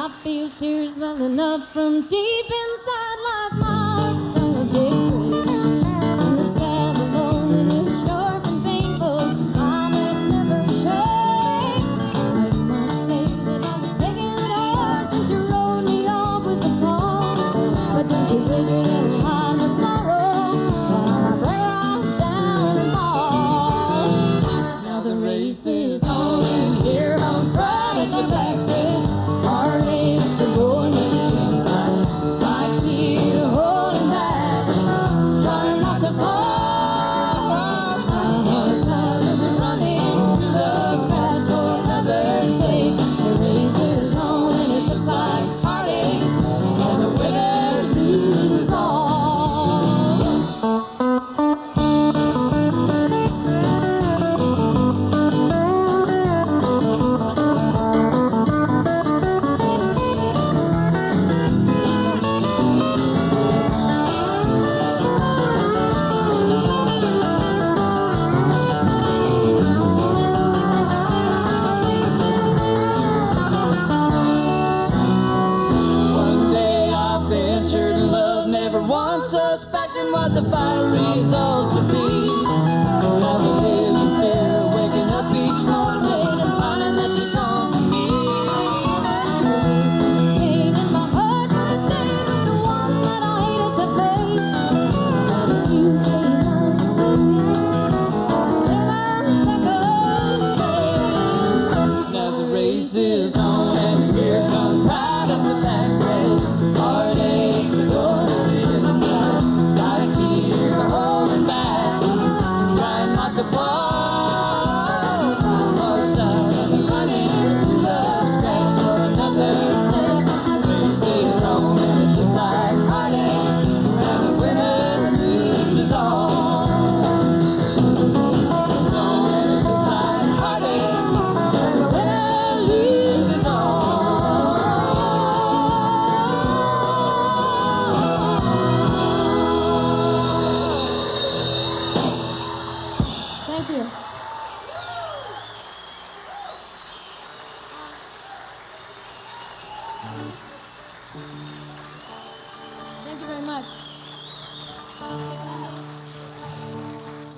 I feel tears welling up from deep inside like moss from a big tree. And the stab of loneliness sharp and painful, I may never shake. Now you might say that I was taking it hard since you rode me off with a call. But don't you figure that'll hide my sorrow when I flare off down and fall. Now the race is on and here comes pride at the backstretch. Heartaches are growing with the inside. Right here holding back, trying not to fall. My heart's out and running to the scratch for another's sake. The race is on and it looks like heartache, and the winner loses all. Once suspecting what the final result would be. Now we live in fear, waking up each morning and finding that you're gone from me. Pain in my heart for the day was the one that I hated to face. And if you came out with me, live on second base. Now the race is on and here comes pride up the backstretch. Heartache, the door. Thank you. Thank you very much.